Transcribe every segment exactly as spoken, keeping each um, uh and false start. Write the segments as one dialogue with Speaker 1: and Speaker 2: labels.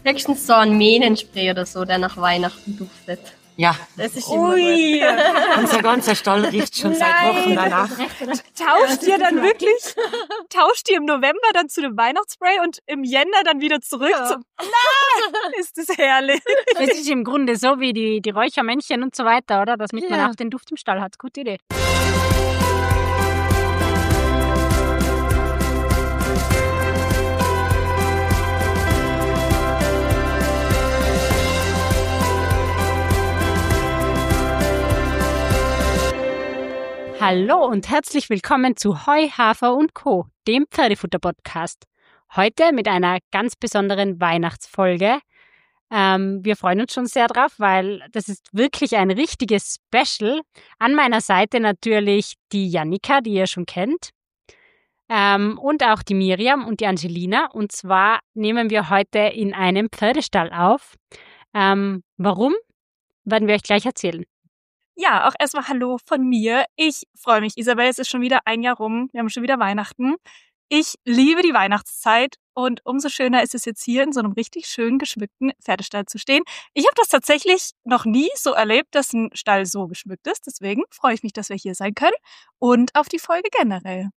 Speaker 1: Höchstens so ein Mähnenspray oder so, der nach Weihnachten duftet.
Speaker 2: Ja.
Speaker 1: Das ist immer
Speaker 3: Ui.
Speaker 1: gut.
Speaker 2: Unser ganzer Stall riecht schon seit Wochen danach.
Speaker 3: Tauscht ihr dann wirklich, tauscht ihr im November dann zu dem Weihnachtsspray und im Jänner dann wieder zurück
Speaker 1: Ja.
Speaker 3: zum... Nein! Ist das herrlich.
Speaker 4: Das ist im Grunde so wie die, die Räuchermännchen und so weiter, oder? Damit man
Speaker 1: Ja.
Speaker 4: auch den Duft im Stall hat. Gute Idee. Hallo und herzlich willkommen zu Heu, Hafer und Co., dem Pferdefutter-Podcast. Heute mit einer ganz besonderen Weihnachtsfolge. Ähm, wir freuen uns schon sehr drauf, weil das ist wirklich ein richtiges Special. An meiner Seite natürlich die Jannika, die ihr schon kennt, ähm, und auch die Miriam und die Angelina. Und zwar nehmen wir heute in einem Pferdestall auf. Ähm, warum, werden wir euch gleich erzählen.
Speaker 3: Ja, auch erstmal Hallo von mir. Ich freue mich, Isabel, es ist schon wieder ein Jahr rum. Wir haben schon wieder Weihnachten. Ich liebe die Weihnachtszeit und umso schöner ist es jetzt hier in so einem richtig schön geschmückten Pferdestall zu stehen. Ich habe das tatsächlich noch nie so erlebt, dass ein Stall so geschmückt ist. Deswegen freue ich mich, dass wir hier sein können und auf die Folge generell.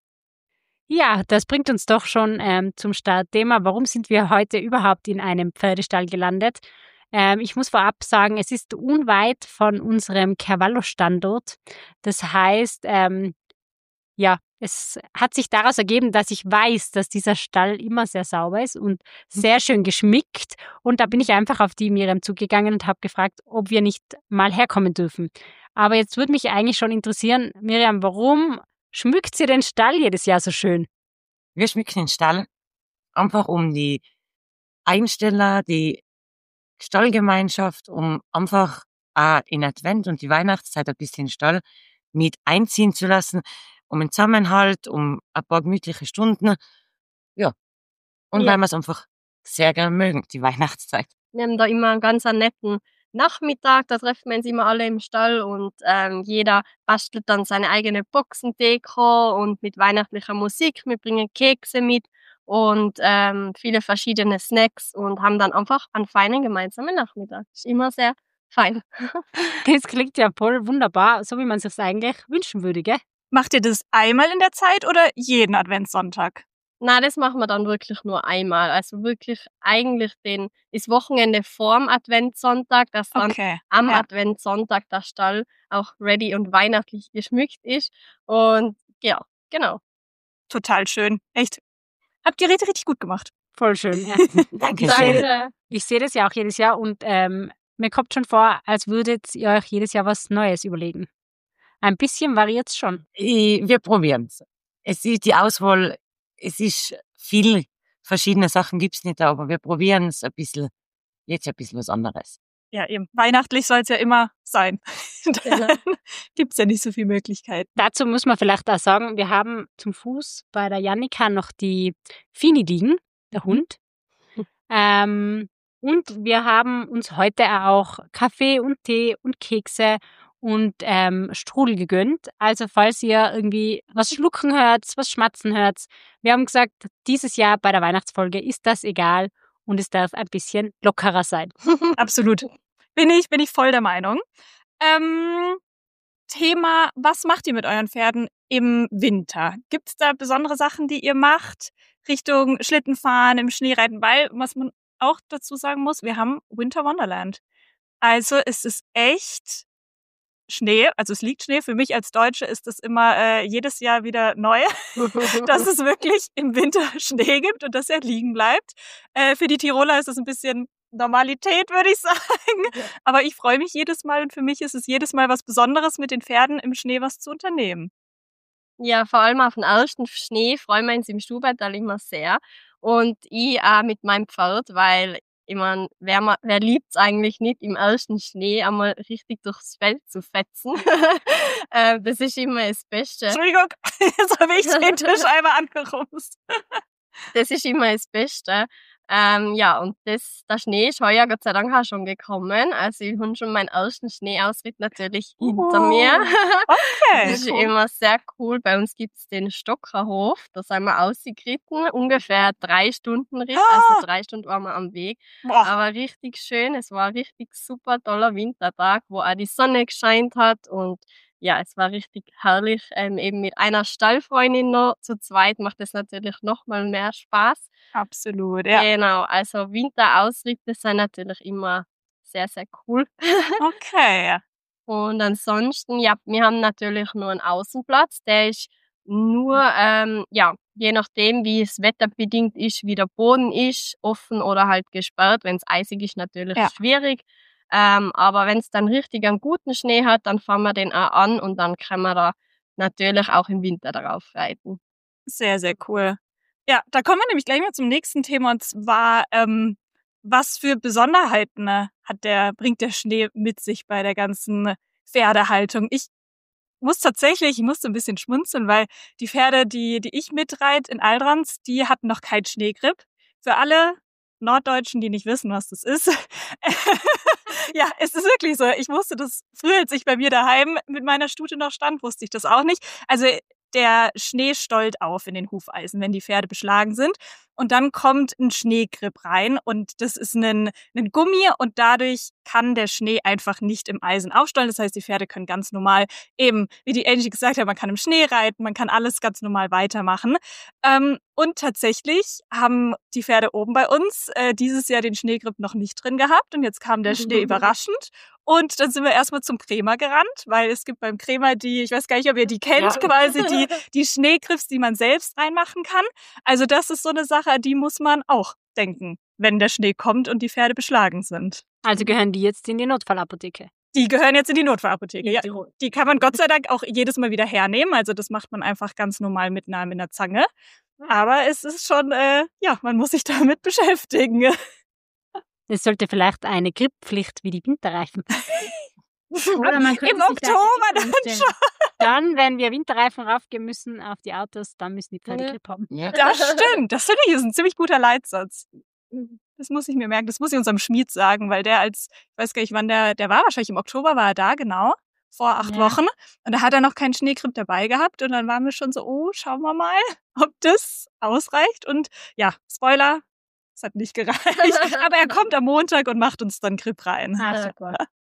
Speaker 4: Ja, das bringt uns doch schon ähm, zum Startthema. Warum sind wir heute überhaupt in einem Pferdestall gelandet? Ähm, ich muss vorab sagen, es ist unweit von unserem Cavallo-Standort. Das heißt, ähm, ja, es hat sich daraus ergeben, dass ich weiß, dass dieser Stall immer sehr sauber ist und sehr schön geschmückt. Und da bin ich einfach auf die Miriam zugegangen und habe gefragt, ob wir nicht mal herkommen dürfen. Aber jetzt würde mich eigentlich schon interessieren, Miriam, warum schmückt sie den Stall jedes Jahr so schön?
Speaker 2: Wir schmücken den Stall einfach um die Einsteller, die Stallgemeinschaft, um einfach äh, in Advent und die Weihnachtszeit ein bisschen den Stall mit einziehen zu lassen, um einen Zusammenhalt, um ein paar gemütliche Stunden. Ja. Und
Speaker 1: Ja.
Speaker 2: weil wir es einfach sehr gerne mögen, die Weihnachtszeit.
Speaker 1: Wir haben da immer einen ganz netten Nachmittag, da treffen wir uns immer alle im Stall und ähm, jeder bastelt dann seine eigene Boxendeko und mit weihnachtlicher Musik. Wir bringen Kekse mit und ähm, viele verschiedene Snacks und haben dann einfach einen feinen gemeinsamen Nachmittag. Ist immer sehr fein.
Speaker 4: Das klingt ja voll wunderbar, so wie man es sich eigentlich wünschen würde, gell?
Speaker 3: Macht ihr das einmal in der Zeit oder jeden Adventssonntag?
Speaker 1: Na, das machen wir dann wirklich nur einmal. Also wirklich eigentlich den, das Wochenende vorm Adventssonntag, dass dann
Speaker 3: Okay.
Speaker 1: am
Speaker 3: Ja.
Speaker 1: Adventssonntag der Stall auch ready und weihnachtlich geschmückt ist. Und ja, genau.
Speaker 3: Total schön. Echt. Habt ihr richtig, richtig gut gemacht.
Speaker 4: Voll schön. Ja.
Speaker 2: Danke
Speaker 4: Ich
Speaker 2: schön.
Speaker 1: Danke.
Speaker 4: Ich sehe das ja auch jedes Jahr und ähm, mir kommt schon vor, als würdet ihr euch jedes Jahr was Neues überlegen. Ein bisschen variiert es schon.
Speaker 2: Ich, wir probieren es. Es ist die Auswahl, es ist viel verschiedene Sachen gibt's nicht, aber wir probieren es ein bisschen, jetzt ein bisschen was anderes.
Speaker 3: Ja, eben. Weihnachtlich soll es ja immer sein.
Speaker 1: Genau.
Speaker 3: Dann gibt's ja nicht so viele Möglichkeiten.
Speaker 4: Dazu muss man vielleicht auch sagen, wir haben zum Fuß bei der Jannika noch die Fini liegen, der Hund. Ähm, und wir haben uns heute auch Kaffee und Tee und Kekse und ähm, Strudel gegönnt. Also falls ihr irgendwie was schlucken hört, was schmatzen hört, wir haben gesagt, dieses Jahr bei der Weihnachtsfolge ist das egal und es darf ein bisschen lockerer sein.
Speaker 3: Absolut. Bin ich, bin ich voll der Meinung. Ähm, Thema, was macht ihr mit euren Pferden im Winter? Gibt's da besondere Sachen, die ihr macht? Richtung Schlittenfahren, im Schneereiten, weil, was man auch dazu sagen muss, wir haben Winter Wonderland. Also es ist echt Schnee, also es liegt Schnee. Für mich als Deutsche ist es immer äh, jedes Jahr wieder neu, dass es wirklich im Winter Schnee gibt und dass er liegen bleibt. Äh, für die Tiroler ist das ein bisschen Normalität, würde ich sagen.
Speaker 1: Ja.
Speaker 3: Aber ich freue mich jedes Mal und für mich ist es jedes Mal was Besonderes, mit den Pferden im Schnee was zu unternehmen.
Speaker 1: Ja, vor allem auf den ersten Schnee freuen wir uns im Stubaital immer sehr. Und ich auch mit meinem Pferd, weil ich mein, wer, ma- wer liebt's eigentlich nicht, im ersten Schnee einmal richtig durchs Feld zu fetzen. äh, das ist immer das Beste.
Speaker 3: Entschuldigung, jetzt habe ich den Tisch einmal angerumst.
Speaker 1: Das ist immer das Beste. Ähm, ja, und das, der Schnee ist heuer Gott sei Dank auch schon gekommen. Also ich habe schon meinen ersten Schneeausritt natürlich hinter
Speaker 3: Uh,
Speaker 1: mir.
Speaker 3: Okay.
Speaker 1: Das ist
Speaker 3: cool.
Speaker 1: immer sehr cool. Bei uns gibt's den Stockerhof. Da sind wir ausgeritten. Ungefähr drei Stunden Ritt.
Speaker 3: Ah!
Speaker 1: Also drei Stunden waren wir am Weg.
Speaker 3: Boah.
Speaker 1: Aber richtig schön. Es war ein richtig super toller Wintertag, wo auch die Sonne gescheint hat. Und ja, es war richtig herrlich. Ähm, eben mit einer Stallfreundin noch. Zu zweit macht es natürlich noch mal mehr Spaß.
Speaker 3: Absolut, ja.
Speaker 1: Genau, also Winterausritte sind natürlich immer sehr, sehr cool.
Speaker 3: Okay.
Speaker 1: Und ansonsten, ja, wir haben natürlich nur einen Außenplatz. Der ist nur, ähm, ja, je nachdem, wie es wetterbedingt ist, wie der Boden ist, offen oder halt gesperrt. Wenn es eisig ist, natürlich
Speaker 3: Ja.
Speaker 1: schwierig. Ähm, aber wenn es dann richtig einen guten Schnee hat, dann fahren wir den auch an und dann können wir da natürlich auch im Winter darauf reiten.
Speaker 3: Sehr, sehr cool. Ja, da kommen wir nämlich gleich mal zum nächsten Thema und zwar, ähm, was für Besonderheiten äh, hat der, bringt der Schnee mit sich bei der ganzen Pferdehaltung? Ich muss tatsächlich, ich musste ein bisschen schmunzeln, weil die Pferde, die, die ich mitreite in Aldrans, die hatten noch keinen Schneegrip. Für alle Norddeutschen, die nicht wissen, was das ist. Ja, es ist wirklich so. Ich wusste das früher, als ich bei mir daheim mit meiner Stute noch stand, wusste ich das auch nicht. Also der Schnee stollt auf in den Hufeisen, wenn die Pferde beschlagen sind. Und dann kommt ein Schneegrip rein und das ist ein, ein Gummi und dadurch kann der Schnee einfach nicht im Eisen aufstollen. Das heißt, die Pferde können ganz normal, eben wie die Angie gesagt hat, man kann im Schnee reiten, man kann alles ganz normal weitermachen. Ähm, und tatsächlich haben die Pferde oben bei uns äh, dieses Jahr den Schneegrip noch nicht drin gehabt und jetzt kam der Schnee überraschend. Und dann sind wir erstmal zum Krämer gerannt, weil es gibt beim Krämer die, ich weiß gar nicht, ob ihr die kennt,
Speaker 2: Ja.
Speaker 3: quasi die, die Schneegriffs, die man selbst reinmachen kann. Also das ist so eine Sache, die muss man auch denken, wenn der Schnee kommt und die Pferde beschlagen sind.
Speaker 4: Also gehören die jetzt in die Notfallapotheke.
Speaker 3: Die gehören jetzt in die Notfallapotheke. Ja,
Speaker 4: Tirol.
Speaker 3: die kann man Gott sei Dank auch jedes Mal wieder hernehmen. Also das macht man einfach ganz normal mit einer, mit einer Zange. Aber es ist schon, äh, ja, man muss sich damit beschäftigen.
Speaker 4: Es sollte vielleicht eine Gripppflicht wie die Winterreifen. Oder man könnte
Speaker 3: Im
Speaker 4: sich da
Speaker 3: Oktober
Speaker 4: eine
Speaker 3: dann
Speaker 4: Grippe
Speaker 3: schon.
Speaker 4: Dann, wenn wir Winterreifen raufgehen müssen auf die Autos, dann müssen die Pferde
Speaker 1: Ja.
Speaker 4: Grip haben.
Speaker 2: Ja.
Speaker 3: Das stimmt. Das finde ich ist ein ziemlich guter Leitsatz. Das muss ich mir merken. Das muss ich unserem Schmied sagen, weil der als, ich weiß gar nicht, wann der, der war wahrscheinlich im Oktober war er da, genau. Vor acht
Speaker 4: Ja.
Speaker 3: Wochen. Und da hat er noch keinen Schneegrip dabei gehabt. Und dann waren wir schon so, oh, schauen wir mal, ob das ausreicht. Und ja, Spoiler, es hat nicht gereicht. Aber er kommt am Montag und macht uns dann Grip rein.
Speaker 4: Ah, super.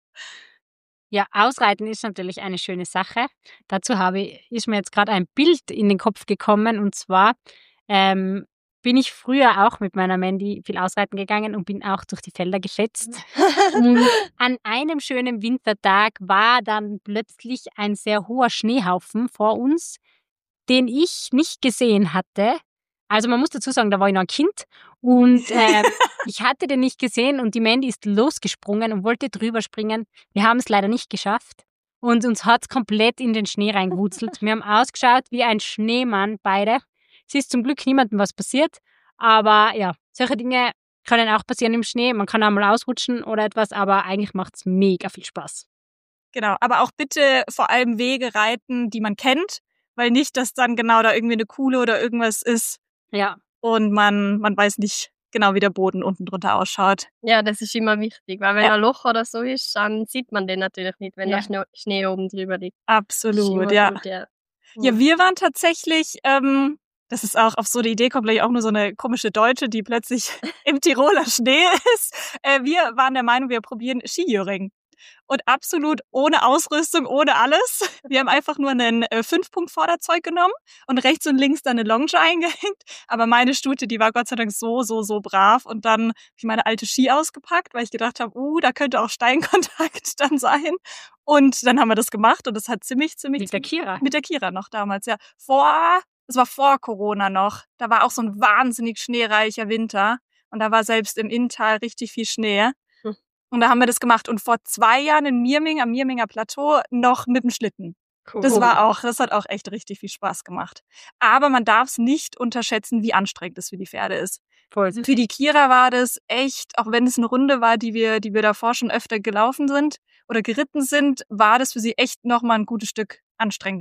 Speaker 4: Ja, Ausreiten ist natürlich eine schöne Sache. Dazu habe ich, ist mir jetzt gerade ein Bild in den Kopf gekommen und zwar ähm, bin ich früher auch mit meiner Mandy viel ausreiten gegangen und bin auch durch die Felder gefetzt. Und an einem schönen Wintertag war dann plötzlich ein sehr hoher Schneehaufen vor uns, den ich nicht gesehen hatte. Also man muss dazu sagen, da war ich noch ein Kind und äh, ich hatte den nicht gesehen und die Mandy ist losgesprungen und wollte drüber springen. Wir haben es leider nicht geschafft und uns hat es komplett in den Schnee reingewurzelt. Wir haben ausgeschaut wie ein Schneemann, beide. Es ist zum Glück niemandem was passiert, aber ja, solche Dinge können auch passieren im Schnee. Man kann auch mal ausrutschen oder etwas, aber eigentlich macht es mega viel Spaß.
Speaker 3: Genau, aber auch bitte vor allem Wege reiten, die man kennt, weil nicht, dass dann genau da irgendwie eine Kuhle oder irgendwas ist
Speaker 4: Ja,
Speaker 3: und man, man weiß nicht genau, wie der Boden unten drunter ausschaut.
Speaker 1: Ja, das ist immer wichtig, weil wenn
Speaker 3: Ja.
Speaker 1: ein Loch oder so ist, dann sieht man den natürlich nicht, wenn
Speaker 4: Ja.
Speaker 1: der Schnee, Schnee oben drüber liegt. Das ist
Speaker 3: Absolut,
Speaker 1: immer
Speaker 3: ja.
Speaker 1: gut, ja.
Speaker 3: Ja, wir waren tatsächlich, ähm, das ist auch auf so eine Idee, kommt gleich auch nur so eine komische Deutsche, die plötzlich im Tiroler Schnee ist. Äh, wir waren der Meinung, wir probieren Skijöring. Und absolut ohne Ausrüstung, ohne alles. Wir haben einfach nur einen äh, Fünf-Punkt-Vorderzeug genommen und rechts und links dann eine Longe eingehängt. Aber meine Stute, die war Gott sei Dank so, so, so brav. Und dann habe ich meine alte Ski ausgepackt, weil ich gedacht habe, uh, da könnte auch Steinkontakt dann sein. Und dann haben wir das gemacht und das hat ziemlich, ziemlich...
Speaker 4: mit der Kira.
Speaker 3: Mit der Kira noch damals, ja. Vor, das war vor Corona noch. Da war auch so ein wahnsinnig schneereicher Winter. Und da war selbst im Inntal richtig viel Schnee.
Speaker 1: Hm.
Speaker 3: Und da haben wir das gemacht. Und vor zwei Jahren in Mirming, am Mirminger Plateau, noch mit dem Schlitten.
Speaker 1: Cool.
Speaker 3: Das war auch, das hat auch echt richtig viel Spaß gemacht. Aber man darf es nicht unterschätzen, wie anstrengend es für die Pferde ist.
Speaker 4: Voll.
Speaker 3: Für die Kira war das echt, auch wenn es eine Runde war, die wir, die wir davor schon öfter gelaufen sind oder geritten sind, war das für sie echt nochmal ein gutes Stück anstrengender, wenn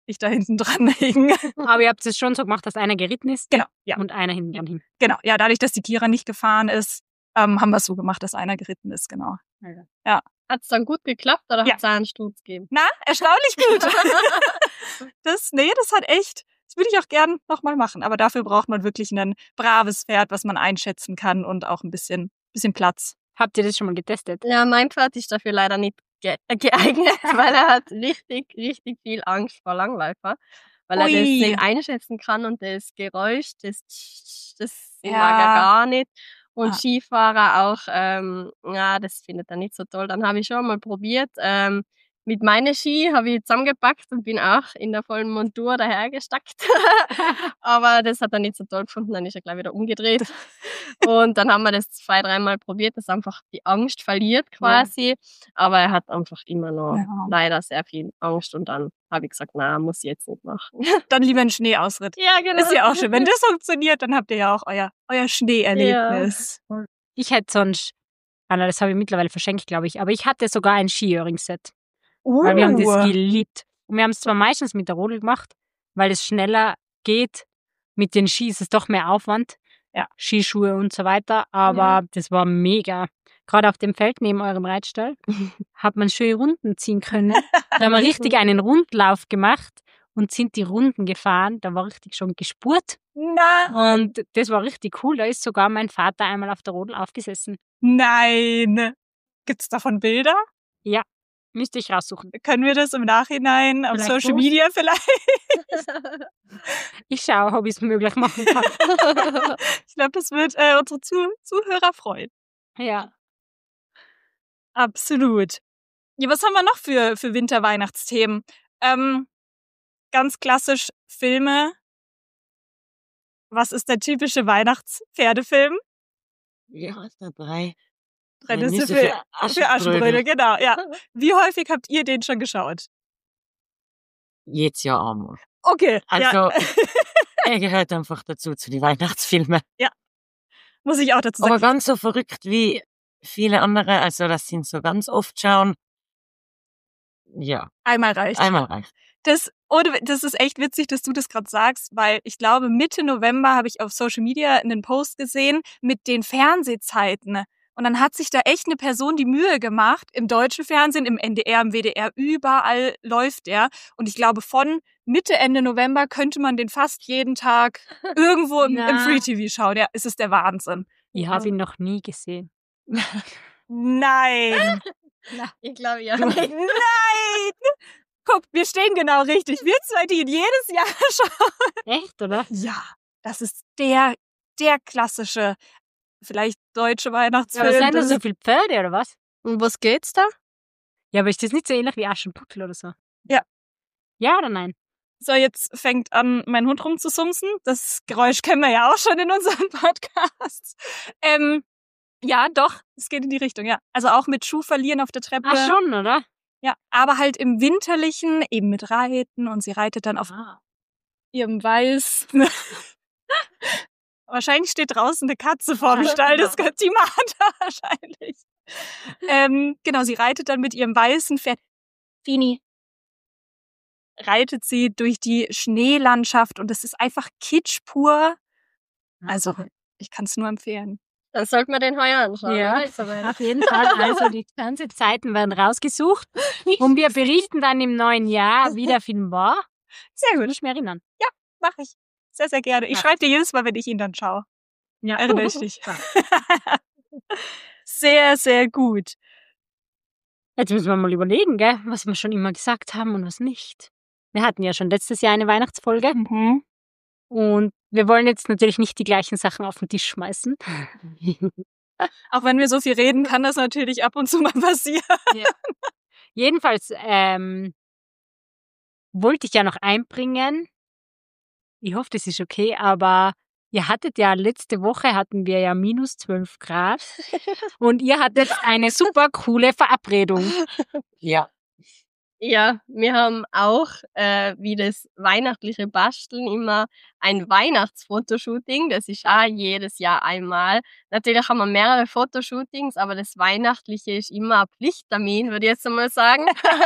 Speaker 3: ich da hinten dran hing.
Speaker 4: Aber ihr habt es schon so gemacht, dass einer geritten ist
Speaker 3: Genau, ja.
Speaker 4: und einer hinten dran hing.
Speaker 3: Genau, ja, dadurch, dass die Kira nicht gefahren ist, ähm, haben wir es so gemacht, dass einer geritten ist, genau.
Speaker 4: Also.
Speaker 3: Ja.
Speaker 1: Hat es dann gut geklappt oder
Speaker 3: Ja.
Speaker 1: hat es einen Sturz gegeben?
Speaker 3: Na, erstaunlich gut. das, nee, das hat echt, das würde ich auch gern nochmal machen. Aber dafür braucht man wirklich ein braves Pferd, was man einschätzen kann und auch ein bisschen, bisschen Platz.
Speaker 4: Habt ihr das schon mal getestet?
Speaker 1: Ja, mein Pferd ist dafür leider nicht ge geeignet, weil er hat richtig, richtig viel Angst vor Langläufer. Weil er
Speaker 3: Ui.
Speaker 1: das nicht einschätzen kann und das Geräusch, das, das
Speaker 3: Ja.
Speaker 1: mag er gar nicht. Und
Speaker 3: Ah.
Speaker 1: Skifahrer auch, ähm, ja, das findet er nicht so toll. Dann habe ich schon mal probiert, ähm, mit meinen Ski habe ich zusammengepackt und bin auch in der vollen Montur dahergestackt. Aber das hat er nicht so toll gefunden, dann ist er gleich wieder umgedreht. Und dann haben wir das zwei, dreimal probiert, dass einfach die Angst verliert quasi. Aber er hat einfach immer noch
Speaker 3: Ja.
Speaker 1: leider sehr viel Angst und dann habe ich gesagt, na, muss ich jetzt nicht machen.
Speaker 3: Dann lieber ein Schneeausritt.
Speaker 1: Ja, genau.
Speaker 3: Ist ja auch schön. Wenn das funktioniert, dann habt ihr ja auch euer, euer Schneeerlebnis.
Speaker 4: Ich hätte sonst, ah, nein, das habe ich mittlerweile verschenkt, glaube ich, aber ich hatte sogar ein Ski-Öhring-Set.
Speaker 3: Uh.
Speaker 4: Weil wir haben das geliebt. Und wir haben es zwar meistens mit der Rodel gemacht, weil es schneller geht. Mit den Skis ist es doch mehr Aufwand.
Speaker 3: Ja.
Speaker 4: Skischuhe und so weiter. Aber
Speaker 1: Ja.
Speaker 4: das war mega. Gerade auf dem Feld neben eurem Reitstall hat man schöne Runden ziehen können. Da haben wir richtig einen Rundlauf gemacht und sind die Runden gefahren. Da war richtig schon gespurt.
Speaker 3: Na,
Speaker 4: Und das war richtig cool. Da ist sogar mein Vater einmal auf der Rodel aufgesessen.
Speaker 3: nein. Gibt's davon Bilder?
Speaker 4: Müsste ich raussuchen.
Speaker 3: Können wir das im Nachhinein auf
Speaker 4: Vielleicht
Speaker 3: Social
Speaker 4: posten?
Speaker 3: Media vielleicht?
Speaker 4: Ich schaue, ob ich es möglich machen kann.
Speaker 3: Ich glaube, das wird äh, unsere Zuh Zuhörer freuen.
Speaker 4: Ja.
Speaker 3: Absolut. Ja, was haben wir noch für, für Winter-Weihnachtsthemen? Ähm, ganz klassisch Filme. Was ist der typische Weihnachtspferdefilm?
Speaker 2: Ja, ist da drei.
Speaker 3: Drei
Speaker 2: Drei
Speaker 3: Nüsse
Speaker 2: Nüsse
Speaker 3: für,
Speaker 2: für
Speaker 3: für
Speaker 2: Aschenbrödel.
Speaker 3: Aschenbrödel, genau, ja. Wie häufig habt ihr den schon geschaut?
Speaker 2: Jedes Jahr einmal.
Speaker 3: Okay, ja,
Speaker 2: Also, er gehört einfach dazu, zu den Weihnachtsfilmen.
Speaker 3: muss ich auch dazu sagen.
Speaker 2: Aber ganz so verrückt wie viele andere, also das sind so ganz oft schauen. Ja,
Speaker 3: Einmal reicht.
Speaker 2: einmal reicht.
Speaker 3: Das, oder, das ist echt witzig, dass du das gerade sagst, weil ich glaube, Mitte November habe ich auf Social Media einen Post gesehen mit den Fernsehzeiten. Und dann hat sich da echt eine Person die Mühe gemacht, im deutschen Fernsehen, im N D R, im W D R, überall läuft der. Und ich glaube, von Mitte, Ende November könnte man den fast jeden Tag irgendwo im, im
Speaker 4: Na.
Speaker 3: Free T V schauen. Ja, es ist der Wahnsinn.
Speaker 4: Ich habe ihn noch nie gesehen.
Speaker 3: Nein!
Speaker 1: Ich glaube ja.
Speaker 3: Nein! Guck, wir stehen genau richtig. Wir zwei, die ihn jedes Jahr schauen.
Speaker 4: Echt, oder?
Speaker 3: Ja, das ist der, der klassische, vielleicht deutsche
Speaker 4: Ja, aber
Speaker 3: Weihnachtsfilm.
Speaker 4: sind da
Speaker 3: Das
Speaker 4: so
Speaker 3: ist-
Speaker 4: viele Pferde, oder was?
Speaker 1: Und was geht's da?
Speaker 4: Ja, aber ist das nicht so ähnlich wie Aschenputtel oder so?
Speaker 3: Ja.
Speaker 4: Ja oder nein?
Speaker 3: So, jetzt fängt an, mein Hund rumzusumsen. Das Geräusch kennen wir ja auch schon in unseren Podcasts. Ähm, ja, doch, es geht in die Richtung, ja. Also auch mit Schuh verlieren auf der Treppe.
Speaker 4: Ach schon, oder?
Speaker 3: Ja, aber halt im Winterlichen, eben mit Reiten und sie reitet dann auf
Speaker 4: Ah.
Speaker 3: ihrem Weiß. Wahrscheinlich steht draußen eine Katze vorm Stall, das gehört die Martha wahrscheinlich. Ähm, genau, sie reitet dann mit ihrem weißen Pferd. Fini. Reitet sie durch die Schneelandschaft und es ist einfach Kitsch pur. Also, ich kann es nur empfehlen.
Speaker 1: Dann sollten wir den heuer anschauen.
Speaker 4: Ja,
Speaker 1: oder? Ist aber-
Speaker 4: auf jeden Fall. Also die Fernsehzeiten werden rausgesucht und wir berichten dann im neuen Jahr, wie der Film war.
Speaker 3: Sehr
Speaker 4: Würde
Speaker 3: gut,
Speaker 4: ich mich erinnern.
Speaker 3: mache ich. Sehr, sehr gerne. Ich
Speaker 4: Ja.
Speaker 3: schreibe dir jedes Mal, wenn ich ihn dann schaue.
Speaker 4: Ja.
Speaker 3: Erinnere ich dich. Sehr, sehr gut.
Speaker 4: Jetzt müssen wir mal überlegen, gell, was wir schon immer gesagt haben und was nicht. Wir hatten ja schon letztes Jahr eine Weihnachtsfolge
Speaker 3: Mhm.
Speaker 4: und wir wollen jetzt natürlich nicht die gleichen Sachen auf den Tisch schmeißen.
Speaker 3: Auch wenn wir so viel reden, kann das natürlich ab und zu mal passieren.
Speaker 4: Jedenfalls ähm, wollte ich ja noch einbringen, ich hoffe, das ist okay, aber ihr hattet ja, letzte Woche hatten wir ja minus zwölf Grad und ihr hattet eine super coole Verabredung.
Speaker 2: Ja.
Speaker 1: Ja, wir haben auch, äh, wie das weihnachtliche Basteln immer ein Weihnachtsfotoshooting. Das ist auch jedes Jahr einmal. Natürlich haben wir mehrere Fotoshootings, aber das Weihnachtliche ist immer ein Pflichttermin, würde ich jetzt einmal sagen.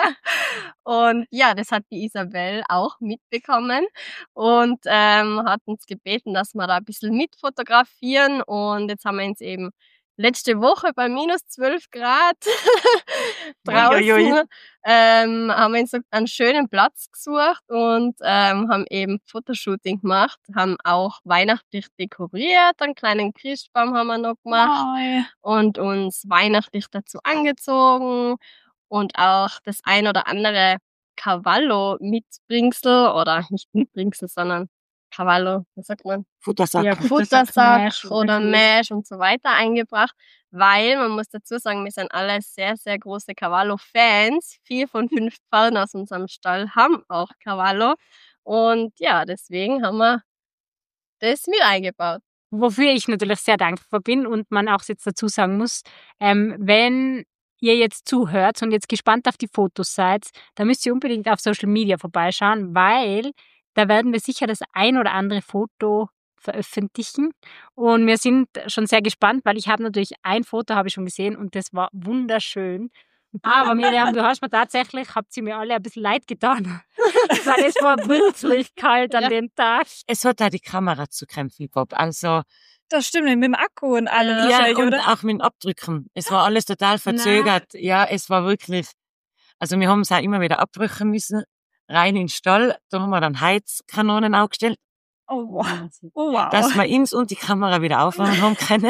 Speaker 1: Und ja, das hat die Isabel auch mitbekommen und ähm, hat uns gebeten, dass wir da ein bisschen mitfotografieren. Und jetzt haben wir uns eben letzte Woche bei minus zwölf Grad draußen
Speaker 3: Uiuiui.
Speaker 1: ähm, haben wir uns so einen schönen Platz gesucht und ähm, haben eben Fotoshooting gemacht, haben auch weihnachtlich dekoriert, einen kleinen Christbaum haben wir noch gemacht
Speaker 3: Oi.
Speaker 1: und uns weihnachtlich dazu angezogen und auch das ein oder andere Cavallo-Mitbringsel oder nicht Mitbringsel, sondern Cavallo, wie sagt man?
Speaker 2: Futtersack.
Speaker 1: Ja,
Speaker 4: Futtersack,
Speaker 1: Futtersack
Speaker 4: Mesh
Speaker 1: oder
Speaker 4: oder
Speaker 1: Mesh und so weiter eingebracht, weil man muss dazu sagen, wir sind alle sehr, sehr große Cavallo-Fans. Vier von fünf Pferden aus unserem Stall haben auch Cavallo und ja, deswegen haben wir das mit eingebaut.
Speaker 4: Wofür ich natürlich sehr dankbar bin und man auch jetzt dazu sagen muss, ähm, wenn ihr jetzt zuhört und jetzt gespannt auf die Fotos seid, dann müsst ihr unbedingt auf Social Media vorbeischauen, weil da werden wir sicher das ein oder andere Foto veröffentlichen und wir sind schon sehr gespannt, weil ich habe natürlich ein Foto habe ich schon gesehen und das war wunderschön. Aber Miriam, du hast mir tatsächlich, habt ihr mir alle ein bisschen leid getan, weil es war wirklich kalt an
Speaker 1: Ja.
Speaker 4: dem Tag.
Speaker 2: Es hat auch die Kamera zu kämpfen gehabt. Also,
Speaker 3: Das stimmt, mit dem Akku und allem.
Speaker 1: Ja,
Speaker 2: ja,
Speaker 3: wahrscheinlich,
Speaker 2: und
Speaker 3: oder?
Speaker 2: auch mit dem Abdrücken. Es war alles total verzögert. Ja, es war wirklich, also wir haben es auch immer wieder abdrücken müssen. Rein in den Stall. Da haben wir dann Heizkanonen aufgestellt,
Speaker 3: Oh, wow. Oh, wow.
Speaker 2: dass wir uns und die Kamera wieder aufwärmen haben können.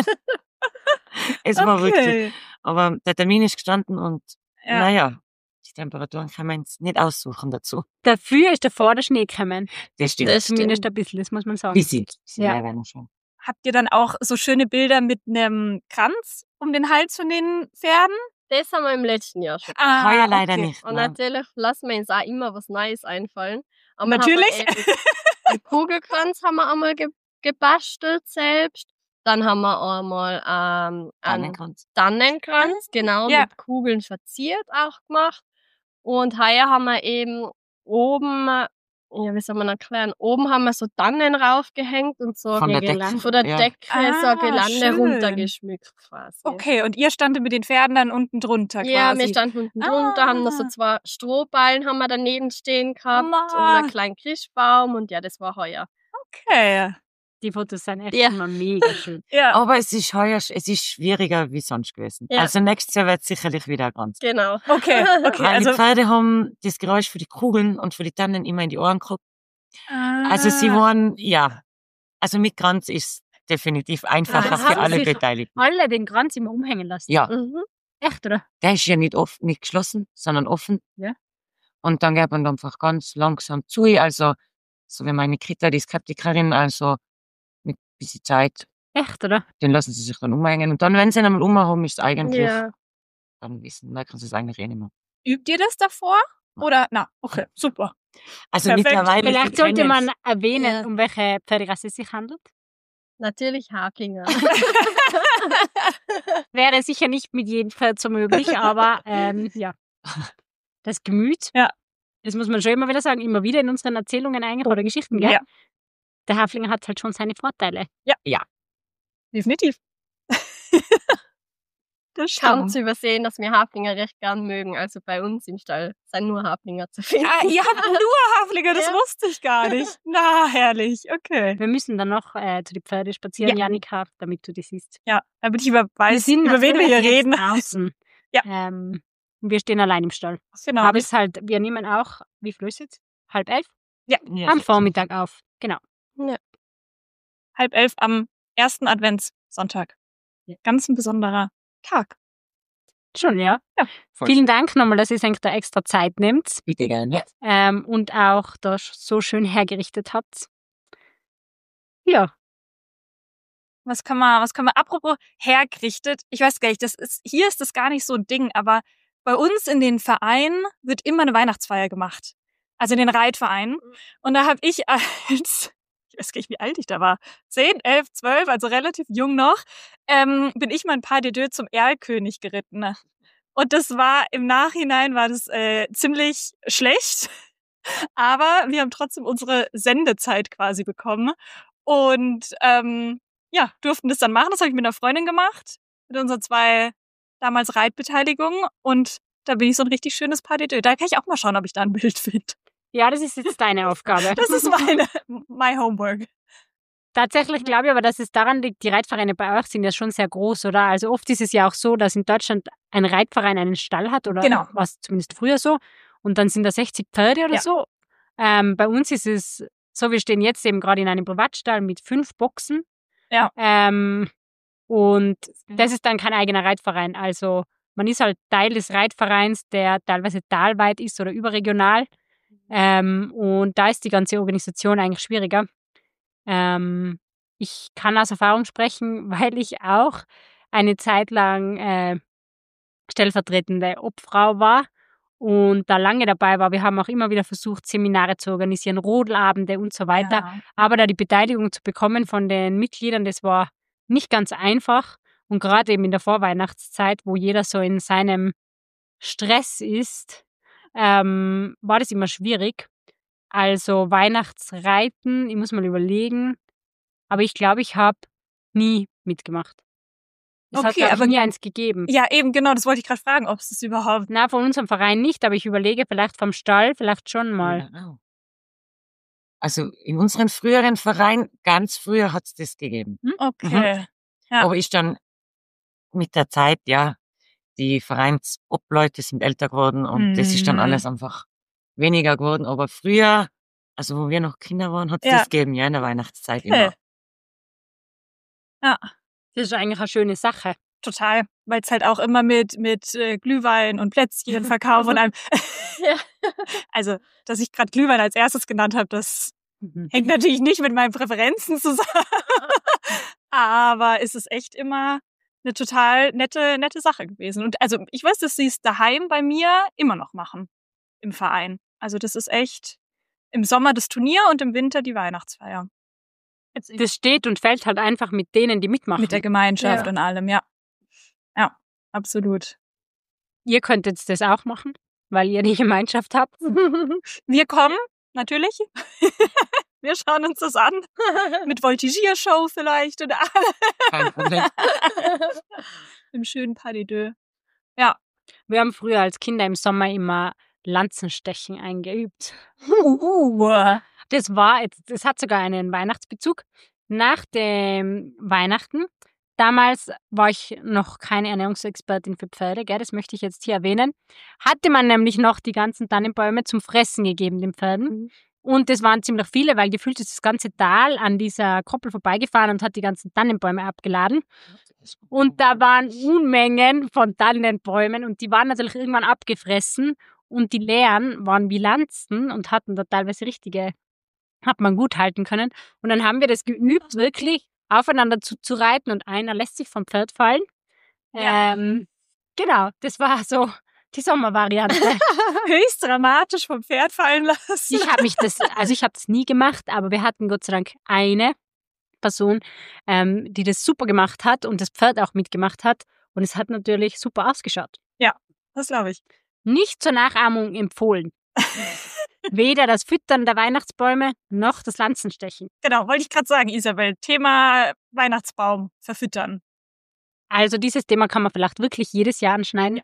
Speaker 2: Es war wirklich,
Speaker 3: okay.
Speaker 2: aber der Termin ist gestanden und,
Speaker 3: Ja.
Speaker 2: naja, die Temperaturen kann man jetzt nicht aussuchen dazu.
Speaker 4: Dafür ist davor der Schnee gekommen.
Speaker 2: Das stimmt.
Speaker 1: Das
Speaker 4: Zumindest
Speaker 1: stimmt.
Speaker 4: ein bisschen, das muss man sagen.
Speaker 2: Bisschen.
Speaker 4: Ja.
Speaker 2: Ja, werden schon.
Speaker 3: Habt ihr dann auch so schöne Bilder mit einem Kranz um den Hals von den Pferden?
Speaker 1: Das haben wir im letzten Jahr schon.
Speaker 3: Ah,
Speaker 2: Heuer leider
Speaker 3: okay.
Speaker 2: nicht.
Speaker 1: Und
Speaker 2: Nein.
Speaker 1: natürlich lassen wir uns auch immer was Neues einfallen. Aber
Speaker 3: Natürlich.
Speaker 1: Haben wir eben einen Kugelkranz haben wir einmal ge gebastelt selbst. Dann haben wir einmal ähm, einen
Speaker 2: Tannenkranz.
Speaker 1: Tannenkranz, genau,
Speaker 3: Ja.
Speaker 1: mit Kugeln verziert auch gemacht. Und heuer haben wir eben oben, äh, ja, wie soll man erklären, oben haben wir so Tannen raufgehängt und so
Speaker 2: Von der
Speaker 4: Girlande.
Speaker 2: Decke.
Speaker 1: von der
Speaker 2: Ja.
Speaker 1: Decke so
Speaker 3: Ah,
Speaker 1: ein Gelande
Speaker 3: schön.
Speaker 1: runtergeschmückt quasi.
Speaker 3: Okay, und ihr standet mit den Pferden dann unten drunter
Speaker 1: Ja,
Speaker 3: quasi.
Speaker 1: wir standen unten drunter, haben noch so
Speaker 3: Ah.
Speaker 1: zwei Strohballen haben wir daneben stehen gehabt
Speaker 3: Ma.
Speaker 1: und einen kleinen Christbaum und ja, das war heuer.
Speaker 3: Okay.
Speaker 4: Die Fotos sind echt
Speaker 1: Ja.
Speaker 4: immer mega schön.
Speaker 3: Ja.
Speaker 2: Aber es ist heuer, es ist schwieriger wie sonst gewesen.
Speaker 1: Ja.
Speaker 2: Also nächstes Jahr wird es sicherlich wieder ganz.
Speaker 1: Genau.
Speaker 3: Okay, okay.
Speaker 2: Weil die
Speaker 3: Also,
Speaker 2: Pferde haben das Geräusch für die Kugeln und für die Tannen immer in die Ohren gehabt. Also sie
Speaker 3: Ah.
Speaker 2: waren, ja, also mit Kranz ist definitiv einfacher
Speaker 4: Ah,
Speaker 2: für
Speaker 4: haben
Speaker 2: alle
Speaker 4: sich-
Speaker 2: Beteiligten.
Speaker 4: Alle den Kranz immer umhängen lassen.
Speaker 2: Ja,
Speaker 1: Mhm.
Speaker 4: Echt, oder?
Speaker 2: der ist ja nicht offen, nicht geschlossen, sondern offen.
Speaker 4: Ja.
Speaker 2: Und dann geht man einfach ganz langsam zu. Also, so wie meine Kita, die Skeptikerin, also mit ein bisschen Zeit,
Speaker 4: Echt, oder?
Speaker 2: den lassen sie sich dann umhängen. Und dann, wenn sie ihn einmal umhaben, ist es eigentlich,
Speaker 1: Ja.
Speaker 2: dann wissen, merken sie es eigentlich eh nicht mehr.
Speaker 3: Übt ihr das davor? Oder, na, okay, super.
Speaker 2: Also
Speaker 3: Perfekt.
Speaker 2: mittlerweile.
Speaker 4: Vielleicht
Speaker 2: sie
Speaker 4: sollte
Speaker 2: kennen
Speaker 4: man
Speaker 2: es.
Speaker 4: erwähnen,
Speaker 1: Ja.
Speaker 4: um welche Pferderasse es sich handelt.
Speaker 1: Natürlich Haflinger.
Speaker 4: Wäre sicher nicht mit jedem Pferd so möglich, aber ähm, ja. Das Gemüt,
Speaker 3: Ja.
Speaker 4: das muss man schon immer wieder sagen, immer wieder in unseren Erzählungen eigentlich oder Geschichten, gell?
Speaker 3: Ja.
Speaker 4: Der Haflinger hat halt schon seine Vorteile.
Speaker 3: Definitiv. Das
Speaker 1: Kaum
Speaker 3: stimmt.
Speaker 1: zu übersehen, dass wir Haflinger recht gern mögen. Also bei uns im Stall sind nur Haflinger zu finden.
Speaker 3: Ah, ihr habt nur Haflinger, das
Speaker 1: Ja.
Speaker 3: wusste ich gar nicht. Na, herrlich, okay.
Speaker 4: Wir müssen dann noch äh, zu den Pferde spazieren,
Speaker 3: Ja.
Speaker 4: Jannika, damit du das siehst.
Speaker 3: Ja, damit ich über weiß, über wen wir
Speaker 4: natürlich
Speaker 3: hier
Speaker 4: jetzt
Speaker 3: reden.
Speaker 4: draußen.
Speaker 3: Ja.
Speaker 4: Ähm, wir stehen allein im Stall.
Speaker 3: Genau.
Speaker 4: Aber es ist halt, wir nehmen auch, wie viel ist es? Halb elf?
Speaker 2: Ja,
Speaker 4: Am Vormittag auf. Genau.
Speaker 3: halb elf am ersten Adventssonntag.
Speaker 4: Ja.
Speaker 3: Ganz ein besonderer Tag.
Speaker 4: Schon, ja.
Speaker 3: Ja.
Speaker 2: Voll.
Speaker 4: Vielen Dank nochmal, dass ihr euch da extra Zeit nehmt
Speaker 2: Bitte gerne.
Speaker 4: ähm, und auch das so schön hergerichtet habt. Ja,
Speaker 3: Was kann man, was kann man, apropos hergerichtet, ich weiß gar nicht, das ist, hier ist das gar nicht so ein Ding, aber bei uns in den Vereinen wird immer eine Weihnachtsfeier gemacht. Also in den Reitvereinen. Und da habe ich als, ich weiß gar nicht, wie alt ich da war, zehn, elf, zwölf, also relativ jung noch, ähm, bin ich mal ein Pas de Deux zum Erlkönig geritten. Und das war im Nachhinein war das äh, ziemlich schlecht. Aber wir haben trotzdem unsere Sendezeit quasi bekommen. Und ähm, ja, durften das dann machen. Das habe ich mit einer Freundin gemacht. Mit unseren zwei damals Reitbeteiligungen. Und da bin ich so ein richtig schönes Pas de deux. Da kann ich auch mal schauen, ob ich da ein Bild finde.
Speaker 4: Ja, das ist jetzt deine Aufgabe.
Speaker 3: Das ist meine, my homework.
Speaker 4: Tatsächlich glaube ich aber, dass es daran liegt, die Reitvereine bei euch sind ja schon sehr groß, oder? Also oft ist es ja auch so, dass in Deutschland ein Reitverein einen Stall hat, oder
Speaker 3: Genau.
Speaker 4: war es zumindest früher so, und dann sind da sechzig Pferde oder
Speaker 3: Ja.
Speaker 4: so. Ähm, bei uns ist es so, wir stehen jetzt eben gerade in einem Privatstall mit fünf Boxen.
Speaker 3: Ja.
Speaker 4: Ähm, und das ist dann kein eigener Reitverein. Also man ist halt Teil des Reitvereins, der teilweise talweit ist oder überregional. Ähm, und da ist die ganze Organisation eigentlich schwieriger. Ähm, ich kann aus Erfahrung sprechen, weil ich auch eine Zeit lang äh, stellvertretende Obfrau war und da lange dabei war. Wir haben auch immer wieder versucht, Seminare zu organisieren, Rodelabende und so weiter.
Speaker 3: Ja.
Speaker 4: Aber da die Beteiligung zu bekommen von den Mitgliedern, das war nicht ganz einfach. Und gerade eben in der Vorweihnachtszeit, wo jeder so in seinem Stress ist, ähm, war das immer schwierig. Also Weihnachtsreiten, ich muss mal überlegen, aber ich glaube, ich habe nie mitgemacht. Es hat,
Speaker 3: Okay,
Speaker 4: glaube ich,
Speaker 3: aber-
Speaker 4: nie eins gegeben.
Speaker 3: Ja, eben, genau, das wollte ich gerade fragen, ob es das überhaupt...
Speaker 4: Na, von unserem Verein nicht, aber ich überlege, vielleicht vom Stall, vielleicht schon mal.
Speaker 2: Genau. Also in unseren früheren Verein, ganz früher hat's das gegeben.
Speaker 3: Okay. Ja.
Speaker 2: Aber ist dann mit der Zeit, ja, die Vereinsobleute sind älter geworden und das ist dann
Speaker 3: Mhm.
Speaker 2: alles einfach weniger geworden. Aber früher, also wo wir noch Kinder waren, hat's
Speaker 3: Ja.
Speaker 2: das gegeben, ja, in der Weihnachtszeit
Speaker 3: Okay.
Speaker 2: immer.
Speaker 3: Ja,
Speaker 4: Das ist eigentlich eine schöne Sache.
Speaker 3: total. Weil es halt auch immer mit, mit äh, Glühwein und Plätzchen verkaufen und einem...
Speaker 1: Ja.
Speaker 3: Also, dass ich gerade Glühwein als erstes genannt habe, das hängt natürlich nicht mit meinen Präferenzen zusammen. Aber es ist echt immer eine total nette, nette Sache gewesen. Und also ich weiß, dass sie es daheim bei mir immer noch machen im Verein. Also das ist echt im Sommer das Turnier und im Winter die Weihnachtsfeier.
Speaker 4: Das steht und fällt halt einfach mit denen, die mitmachen.
Speaker 3: Mit der Gemeinschaft
Speaker 1: Ja.
Speaker 3: und allem, ja. Ja, absolut.
Speaker 4: Ihr könntet das auch machen, weil ihr die Gemeinschaft habt.
Speaker 3: Wir kommen, natürlich. Wir schauen uns das an. Mit Voltigiershow vielleicht und allem.
Speaker 2: Kein Problem.
Speaker 3: Im schönen Pas de deux. Ja.
Speaker 4: Wir haben früher als Kinder im Sommer immer Lanzenstechen eingeübt.
Speaker 3: Uh.
Speaker 4: Das war, das hat sogar einen Weihnachtsbezug. Nach dem Weihnachten, damals war ich noch keine Ernährungsexpertin für Pferde, gell, das möchte ich jetzt hier erwähnen, hatte man nämlich noch die ganzen Tannenbäume zum Fressen gegeben, den Pferden. Und das waren ziemlich viele, weil gefühlt ist das ganze Tal an dieser Koppel vorbeigefahren und hat die ganzen Tannenbäume abgeladen. Und da waren Unmengen von Tannenbäumen und die waren natürlich irgendwann abgefressen und die leeren waren wie Lanzen und hatten da teilweise richtige, hat man gut halten können. Und dann haben wir das geübt, wirklich aufeinander zuzureiten und einer lässt sich vom Pferd fallen.
Speaker 3: Ja.
Speaker 4: Ähm, genau, das war so die Sommervariante.
Speaker 3: Höchst dramatisch vom Pferd fallen lassen.
Speaker 4: Ich habe mich das, also ich habe das nie gemacht, aber wir hatten Gott sei Dank eine Person, ähm, die das super gemacht hat und das Pferd auch mitgemacht hat und es hat natürlich super ausgeschaut.
Speaker 3: Das glaube ich.
Speaker 4: Nicht zur Nachahmung empfohlen. Weder das Füttern der Weihnachtsbäume noch das Lanzenstechen.
Speaker 3: Genau, wollte ich gerade sagen, Isabel. Thema Weihnachtsbaum verfüttern.
Speaker 4: Also dieses Thema kann man vielleicht wirklich jedes Jahr anschneiden.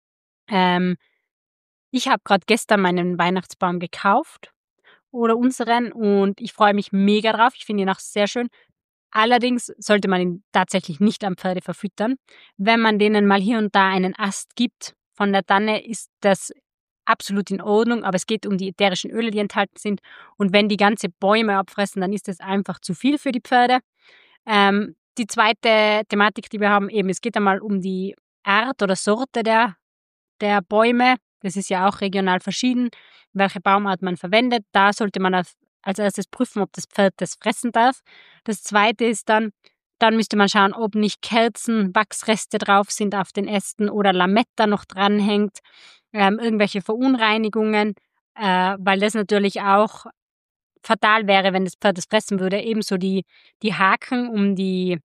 Speaker 4: Ähm, ich habe gerade gestern meinen Weihnachtsbaum gekauft oder unseren und ich freue mich mega drauf. Ich finde ihn auch sehr schön. Allerdings sollte man ihn tatsächlich nicht am Pferde verfüttern. Wenn man denen mal hier und da einen Ast gibt von der Tanne, ist das absolut in Ordnung, aber es geht um die ätherischen Öle, die enthalten sind. Und wenn die ganze Bäume abfressen, dann ist das einfach zu viel für die Pferde. Ähm, die zweite Thematik, die wir haben, eben, es geht einmal um die Art oder Sorte der, der Bäume. Das ist ja auch regional verschieden, welche Baumart man verwendet. Da sollte man als als erstes prüfen, ob das Pferd das fressen darf. Das zweite ist dann, dann müsste man schauen, ob nicht Kerzen, Wachsreste drauf sind auf den Ästen oder Lametta noch dranhängt, ähm, irgendwelche Verunreinigungen, äh, weil das natürlich auch fatal wäre, wenn das Pferd das fressen würde. Ebenso die, die Haken um die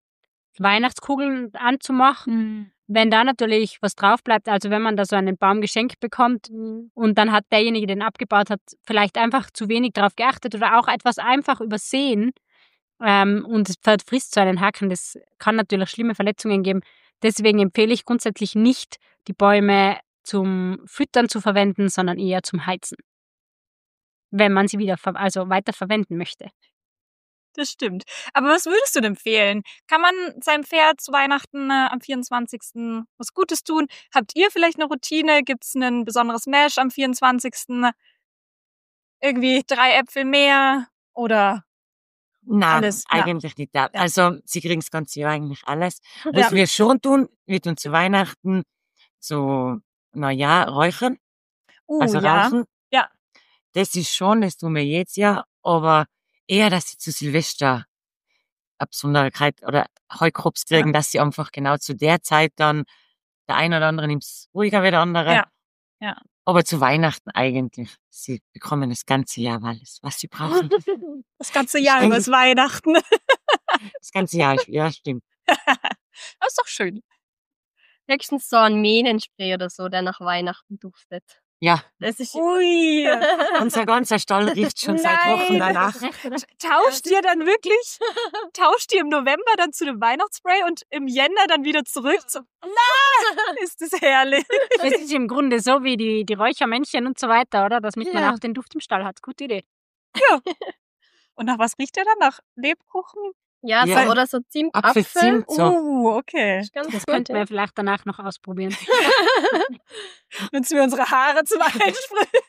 Speaker 4: Weihnachtskugeln anzumachen.
Speaker 3: Mhm.
Speaker 4: Wenn da natürlich was drauf bleibt, also wenn man da so einen Baum geschenkt bekommt
Speaker 1: Mhm.
Speaker 4: und dann hat derjenige, der den abgebaut hat, vielleicht einfach zu wenig drauf geachtet oder auch etwas einfach übersehen ähm, und das Pferd frisst so einen Haken, das kann natürlich schlimme Verletzungen geben. Deswegen empfehle ich grundsätzlich nicht, die Bäume zum Füttern zu verwenden, sondern eher zum Heizen, wenn man sie wieder ver- also weiter verwenden möchte.
Speaker 3: Das stimmt. Aber was würdest du denn empfehlen? Kann man seinem Pferd zu Weihnachten äh, am vierundzwanzigsten was Gutes tun? Habt ihr vielleicht eine Routine? Gibt's ein besonderes Mash am vierundzwanzigsten? Irgendwie drei Äpfel mehr? Oder
Speaker 2: Nein,
Speaker 3: alles? Ja.
Speaker 2: eigentlich nicht. Ja.
Speaker 3: Ja.
Speaker 2: Also, sie kriegen das ganze Jahr eigentlich alles.
Speaker 3: Ja.
Speaker 2: Was wir schon tun, wir tun zu Weihnachten so, Neujahr räuchern,
Speaker 3: Uh,
Speaker 2: also
Speaker 3: ja.
Speaker 2: rauchen.
Speaker 3: Ja.
Speaker 2: Das ist schon, das tun wir jedes Jahr, aber eher, dass sie zu Silvester eine Besonderheit oder Heulkrebs kriegen, dass sie einfach genau zu der Zeit dann, der eine oder andere nimmt es ruhiger wie der andere.
Speaker 3: Ja. Ja.
Speaker 2: Aber zu Weihnachten eigentlich. Sie bekommen das ganze Jahr alles, was sie brauchen.
Speaker 3: Das ganze Jahr über ist Weihnachten.
Speaker 2: Das ganze Jahr, ja, stimmt.
Speaker 3: Das ist doch schön.
Speaker 1: Höchstens so ein Mähnenspray oder so, der nach Weihnachten duftet.
Speaker 2: Ja,
Speaker 1: Das ist
Speaker 3: Ui.
Speaker 2: unser ganzer Stall riecht schon seit Wochen
Speaker 3: Nein.
Speaker 2: danach.
Speaker 3: Tauscht ihr dann wirklich? Tauscht ihr im November dann zu dem Weihnachtsspray und im Jänner dann wieder zurück zum... Nein! Ist das herrlich.
Speaker 4: Es ist im Grunde so wie die, die Räuchermännchen und so weiter, oder? Damit man
Speaker 1: Ja.
Speaker 4: auch den Duft im Stall hat. Gute Idee.
Speaker 3: Und nach was riecht der dann? Nach Lebkuchen?
Speaker 1: ja,
Speaker 2: Ja.
Speaker 1: so, oder so Zimt,
Speaker 2: Apfel,
Speaker 1: Apfel.
Speaker 2: Zimt, so.
Speaker 3: Uh, okay.
Speaker 1: Ist ganz
Speaker 4: Das
Speaker 1: gut,
Speaker 4: könnten
Speaker 1: ja.
Speaker 4: wir vielleicht danach noch ausprobieren.
Speaker 3: Nutzen wir unsere Haare zum Einsprühen.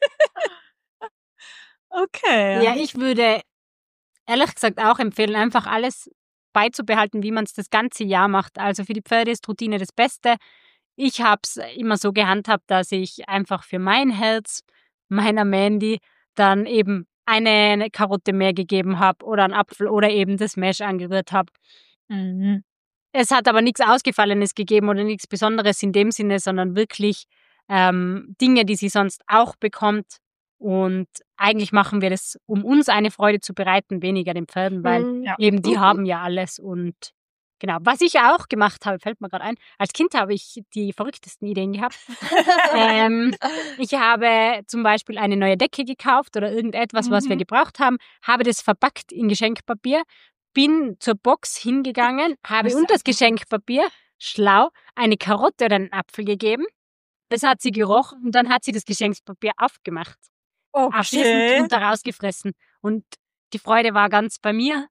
Speaker 3: Okay.
Speaker 4: Ja, ich würde ehrlich gesagt auch empfehlen, einfach alles beizubehalten, wie man es das ganze Jahr macht. Also für die Pferde ist Routine das Beste. Ich habe es immer so gehandhabt, dass ich einfach für mein Herz, meiner Mandy, dann eben eine Karotte mehr gegeben habe oder einen Apfel oder eben das Mash angerührt habe.
Speaker 3: Mhm.
Speaker 4: Es hat aber nichts Ausgefallenes gegeben oder nichts Besonderes in dem Sinne, sondern wirklich ähm, Dinge, die sie sonst auch bekommt. Und eigentlich machen wir das, um uns eine Freude zu bereiten, weniger den Pferden, weil
Speaker 1: Mhm.
Speaker 3: Ja.
Speaker 4: eben die haben ja alles. Und genau, was ich auch gemacht habe, fällt mir gerade ein, als Kind habe ich die verrücktesten Ideen gehabt. ähm, ich habe zum Beispiel eine neue Decke gekauft oder irgendetwas, was wir
Speaker 3: Mhm.
Speaker 4: gebraucht haben, habe das verpackt in Geschenkpapier, bin zur Box hingegangen, habe
Speaker 3: Das ist
Speaker 4: unter das
Speaker 3: einfach-
Speaker 4: Geschenkpapier schlau eine Karotte oder einen Apfel gegeben. Das hat sie gerochen und dann hat sie das Geschenkpapier aufgemacht, abschließend
Speaker 3: Okay.
Speaker 4: und daraus gefressen. Und die Freude war ganz bei mir.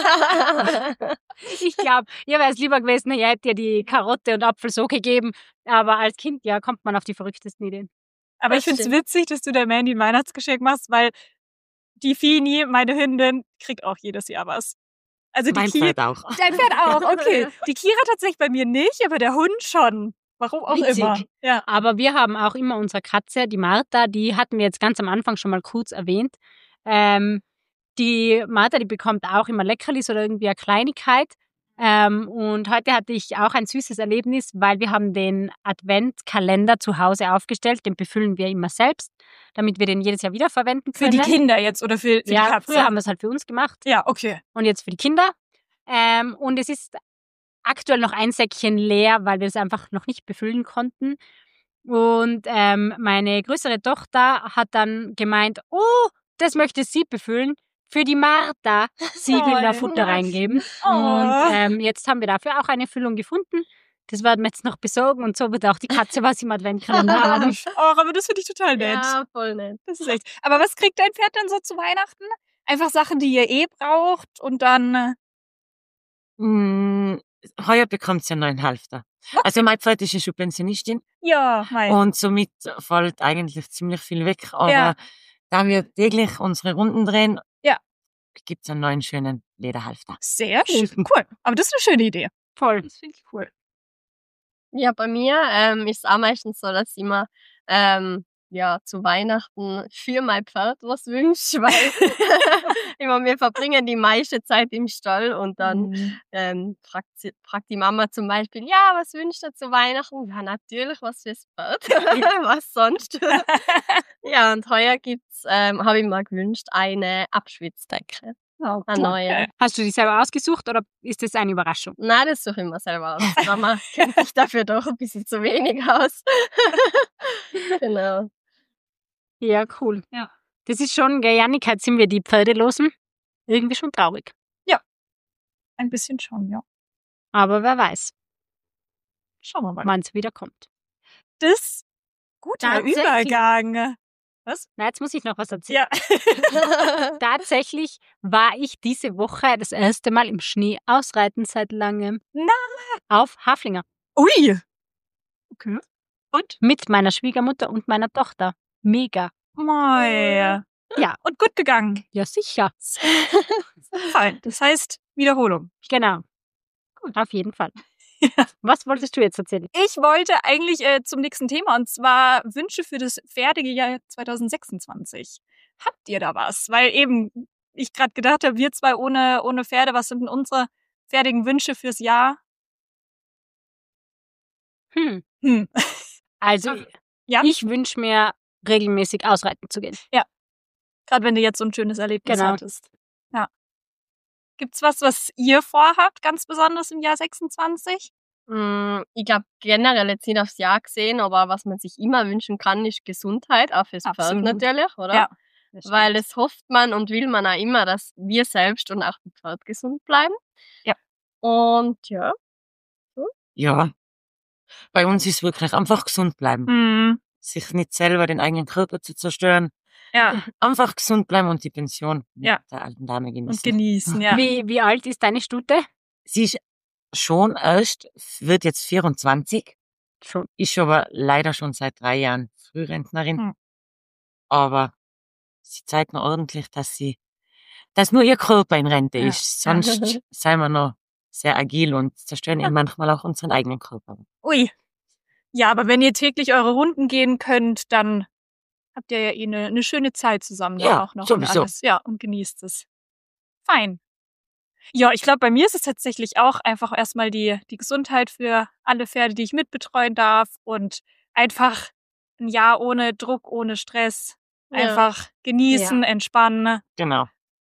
Speaker 4: Ich glaube, ihr wäre es lieber gewesen, ihr hättet ihr die Karotte und Apfel so gegeben. Aber als Kind, ja, kommt man auf die verrücktesten Ideen.
Speaker 3: Aber
Speaker 1: Das
Speaker 3: ich finde es
Speaker 1: stimmt.
Speaker 3: witzig, dass du der Mandy ein Weihnachtsgeschenk machst, weil die Fini, meine Hündin, kriegt auch jedes Jahr was. Also die
Speaker 2: Mein
Speaker 3: Kira,
Speaker 2: Pferd auch.
Speaker 3: dein Pferd auch, okay. Die Kira tatsächlich bei mir nicht, aber der Hund schon. Warum auch
Speaker 4: Witzig.
Speaker 3: immer. Ja.
Speaker 4: Aber wir haben auch immer unsere Katze, die Martha, die hatten wir jetzt ganz am Anfang schon mal kurz erwähnt. Ähm, die Martha, die bekommt auch immer Leckerlis oder irgendwie eine Kleinigkeit. Ähm, und heute hatte ich auch ein süßes Erlebnis, weil wir haben den Adventkalender zu Hause aufgestellt. Den befüllen wir immer selbst, damit wir den jedes Jahr wiederverwenden
Speaker 3: Für
Speaker 4: können.
Speaker 3: die Kinder jetzt oder für, für
Speaker 4: ja,
Speaker 3: die Katze?
Speaker 4: früher haben wir es halt für uns gemacht
Speaker 3: Ja, okay.
Speaker 4: und jetzt für die Kinder. Ähm, und es ist aktuell noch ein Säckchen leer, weil wir es einfach noch nicht befüllen konnten. Und ähm, meine größere Tochter hat dann gemeint, oh, das möchte sie befüllen. Für die Martha. Sie will da
Speaker 3: Oh,
Speaker 4: Futter
Speaker 3: ja.
Speaker 4: reingeben.
Speaker 3: Oh.
Speaker 4: Und ähm, jetzt haben wir dafür auch eine Füllung gefunden. Das werden wir jetzt noch besorgen und so wird auch die Katze was im Adventkalender haben.
Speaker 3: Oh, aber das finde ich total nett.
Speaker 1: Ja, voll nett.
Speaker 3: Das ist echt. Aber was kriegt dein Pferd dann so zu Weihnachten? Einfach Sachen, die ihr eh braucht und dann. äh,
Speaker 2: Mm, heuer bekommt sie einen neuen Halfter. Also mein Pferd ist ja schon Pensionistin
Speaker 3: Ja, mein.
Speaker 2: und somit fällt eigentlich ziemlich viel weg. Aber
Speaker 3: Ja.
Speaker 2: da wir täglich unsere Runden drehen,
Speaker 3: Ja.
Speaker 2: gibt's einen neuen schönen Lederhalfter.
Speaker 3: Sehr schön. Cool. Aber das ist eine schöne Idee.
Speaker 4: Voll.
Speaker 3: Das finde ich cool.
Speaker 1: Ja, bei mir ähm, ist es auch meistens so, dass ich immer ähm, ja, zu Weihnachten für mein Pferd was wünsche, weil immer wir verbringen die meiste Zeit im Stall und dann
Speaker 3: Mhm.
Speaker 1: ähm, fragt, sie, fragt die Mama zum Beispiel, ja, was wünscht ihr zu Weihnachten? Ja, natürlich was fürs Pferd. Was sonst? Ja, und heuer gibt's, ähm, habe ich mir gewünscht, eine Abschwitzdecke.
Speaker 3: Oh,
Speaker 1: Eine neue.
Speaker 4: Hast du die selber ausgesucht oder ist das eine Überraschung?
Speaker 1: Nein, das suche ich mir selber aus. Mama kennt sich dafür doch ein bisschen zu wenig aus. Genau.
Speaker 4: Ja, cool.
Speaker 3: Ja.
Speaker 4: Das ist schon, gell, Jannik, jetzt sind wir die Pferdelosen. Irgendwie schon traurig.
Speaker 3: Ein bisschen schon, ja.
Speaker 4: Aber wer weiß,
Speaker 3: Schauen wir mal.
Speaker 4: wann es wieder kommt.
Speaker 3: Das guter
Speaker 4: Tatsächlich.
Speaker 3: Übergang.
Speaker 4: Na, jetzt muss ich noch was erzählen.
Speaker 3: Ja.
Speaker 4: Tatsächlich war ich diese Woche das erste Mal im Schnee ausreiten seit langem.
Speaker 3: Na.
Speaker 4: Auf Haflinger.
Speaker 3: Ui. Okay. Und?
Speaker 4: Mit meiner Schwiegermutter und meiner Tochter. Mega.
Speaker 3: Mei.
Speaker 4: Ja.
Speaker 3: Und gut gegangen.
Speaker 4: Ja, sicher.
Speaker 3: Fein. Das heißt Wiederholung.
Speaker 4: Genau.
Speaker 3: Gut.
Speaker 4: Auf jeden Fall.
Speaker 3: Ja.
Speaker 4: Was wolltest du jetzt erzählen?
Speaker 3: Ich wollte eigentlich äh, zum nächsten Thema und zwar Wünsche für das Pferdejahr zwanzig sechsundzwanzig. Habt ihr da was? Weil eben ich gerade gedacht habe, wir zwei ohne, ohne Pferde, was sind denn unsere pferdigen Wünsche fürs Jahr?
Speaker 4: Hm.
Speaker 3: Hm.
Speaker 4: Also,
Speaker 3: Ja?
Speaker 4: ich wünsche mir, regelmäßig ausreiten zu gehen.
Speaker 3: Gerade wenn du jetzt so ein schönes Erlebnis
Speaker 4: Genau.
Speaker 3: hattest. Ja. Gibt's was, was ihr vorhabt, ganz besonders im Jahr sechsundzwanzig?
Speaker 1: Mm, Ich glaube generell jetzt nicht aufs Jahr gesehen, aber was man sich immer wünschen kann, ist Gesundheit, auch fürs Pferd
Speaker 3: Absolut.
Speaker 1: natürlich, oder?
Speaker 3: Ja.
Speaker 1: Weil das hofft man und will man auch immer, dass wir selbst und auch das Pferd gesund bleiben.
Speaker 3: Ja.
Speaker 1: Und ja,
Speaker 2: Ja. Bei uns ist wirklich einfach gesund bleiben.
Speaker 3: Hm.
Speaker 2: Sich nicht selber den eigenen Körper zu zerstören.
Speaker 3: Ja.
Speaker 2: Einfach gesund bleiben und die Pension mit
Speaker 3: Ja.
Speaker 2: der alten Dame genießen.
Speaker 3: Und genießen, ja.
Speaker 4: Wie, wie alt ist deine Stute?
Speaker 2: Sie ist schon erst, wird jetzt vierundzwanzig,
Speaker 4: Schon.
Speaker 2: ist aber leider schon seit drei Jahren Frührentnerin.
Speaker 3: Hm.
Speaker 2: Aber sie zeigt noch ordentlich, dass sie, dass nur ihr Körper in Rente
Speaker 3: Ja.
Speaker 2: ist. Sonst seien wir noch sehr agil und zerstören
Speaker 3: Ja.
Speaker 2: ihr manchmal auch unseren eigenen Körper.
Speaker 3: Ui. Ja, aber wenn ihr täglich eure Runden gehen könnt, dann habt ihr ja eh eine, eine schöne Zeit zusammen da
Speaker 2: Ja,
Speaker 3: auch noch.
Speaker 2: sowieso.
Speaker 3: Und alles. Ja, und genießt es. Fein. Ja, ich glaube, bei mir ist es tatsächlich auch einfach erstmal die, die Gesundheit für alle Pferde, die ich mitbetreuen darf und einfach ein Jahr ohne Druck, ohne Stress.
Speaker 1: Ja.
Speaker 3: Einfach genießen, entspannen
Speaker 2: Genau.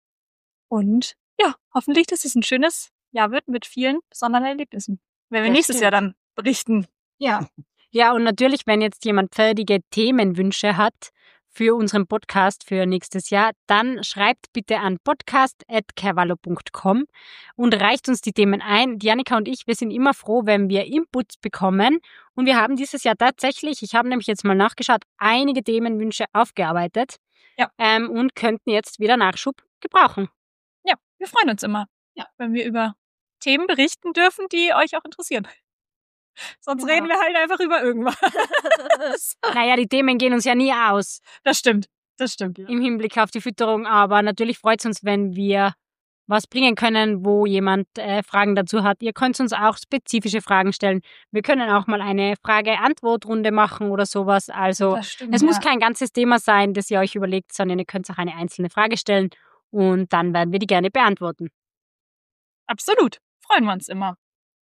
Speaker 3: und ja, hoffentlich, dass es ein schönes Jahr wird mit vielen besonderen Erlebnissen. Wenn wir
Speaker 1: Das
Speaker 3: nächstes
Speaker 1: stimmt.
Speaker 3: Jahr dann berichten.
Speaker 4: Ja. Ja, und natürlich, wenn jetzt jemand fertige Themenwünsche hat für unseren Podcast für nächstes Jahr, dann schreibt bitte an podcast at cavallo punkt com und reicht uns die Themen ein. Die Annika und ich, wir sind immer froh, wenn wir Inputs bekommen. Und wir haben dieses Jahr tatsächlich, ich habe nämlich jetzt mal nachgeschaut, einige Themenwünsche aufgearbeitet
Speaker 3: Ja.
Speaker 4: ähm, und könnten jetzt wieder Nachschub gebrauchen.
Speaker 3: Ja, wir freuen uns immer,
Speaker 4: Ja.
Speaker 3: wenn wir über Themen berichten dürfen, die euch auch interessieren. Sonst
Speaker 4: Genau.
Speaker 3: reden wir halt einfach über irgendwas.
Speaker 4: Naja, die Themen gehen uns ja nie aus
Speaker 3: Das stimmt, das stimmt. Ja.
Speaker 4: im Hinblick auf die Fütterung, aber natürlich freut es uns, wenn wir was bringen können, wo jemand äh, Fragen dazu hat. Ihr könnt uns auch spezifische Fragen stellen. Wir können auch mal eine Frage-Antwort-Runde machen oder sowas. Also
Speaker 3: Das stimmt,
Speaker 4: es muss
Speaker 3: ja.
Speaker 4: kein ganzes Thema sein, das ihr euch überlegt, sondern ihr könnt auch eine einzelne Frage stellen und dann werden wir die gerne beantworten.
Speaker 3: Absolut, freuen wir uns immer.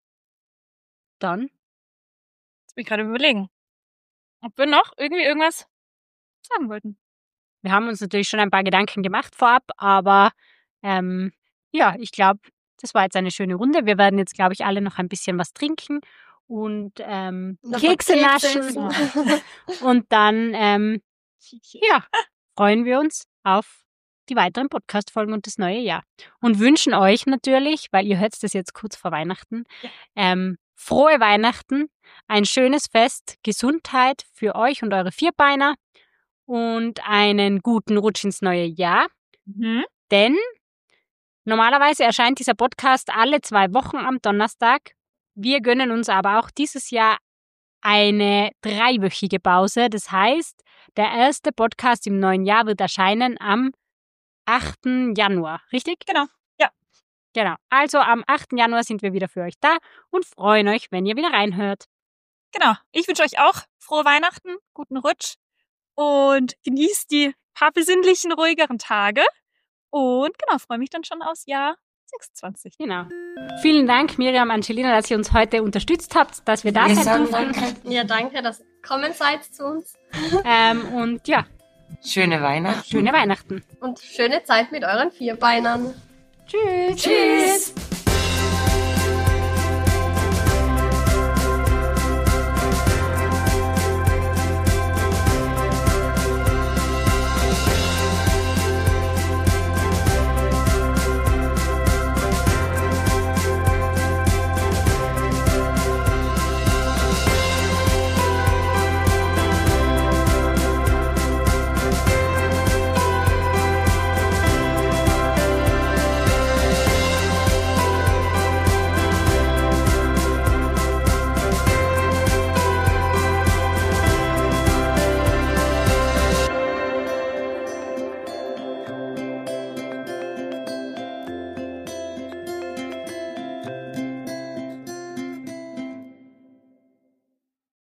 Speaker 4: Dann,
Speaker 3: Jetzt bin ich gerade überlegen, ob wir noch irgendwie irgendwas sagen wollten.
Speaker 4: wir haben uns natürlich schon ein paar Gedanken gemacht vorab, aber ähm, ja, ich glaube, das war jetzt eine schöne Runde. Wir werden jetzt, glaube ich, alle noch ein bisschen was trinken und ähm,
Speaker 1: Noch
Speaker 4: Kekse
Speaker 1: Kekse
Speaker 4: naschen.
Speaker 1: essen.
Speaker 4: Und dann, ähm, ja, freuen wir uns auf die weiteren Podcast-Folgen und das neue Jahr. Und wünschen euch natürlich, weil ihr hört das jetzt kurz vor Weihnachten,
Speaker 3: Ja.
Speaker 4: ähm, frohe Weihnachten, ein schönes Fest, Gesundheit für euch und eure Vierbeiner und einen guten Rutsch ins neue Jahr.
Speaker 3: Mhm.
Speaker 4: Denn normalerweise erscheint dieser Podcast alle zwei Wochen am Donnerstag. Wir gönnen uns aber auch dieses Jahr eine dreiwöchige Pause. Das heißt, der erste Podcast im neuen Jahr wird erscheinen am achten Januar. Richtig?
Speaker 3: Genau, ja.
Speaker 4: Genau. Also am achten Januar sind wir wieder für euch da und freuen euch, wenn ihr wieder reinhört.
Speaker 3: Genau. Ich wünsche euch auch frohe Weihnachten, guten Rutsch und genießt die paar besinnlichen, ruhigeren Tage. Und genau, freue mich dann schon aufs Jahr sechsundzwanzig.
Speaker 4: Genau. Vielen Dank, Miriam, Angelina, dass ihr uns heute unterstützt habt, dass wir da
Speaker 2: Wir
Speaker 4: sein
Speaker 2: sagen
Speaker 4: durften.
Speaker 2: danke.
Speaker 1: Ja, danke, dass ihr gekommen seid zu uns.
Speaker 4: Ähm, und ja,
Speaker 2: Schöne Weihnachten.
Speaker 4: schöne Weihnachten.
Speaker 1: Und schöne Zeit mit euren Vierbeinern.
Speaker 4: Tschüss.
Speaker 5: Tschüss.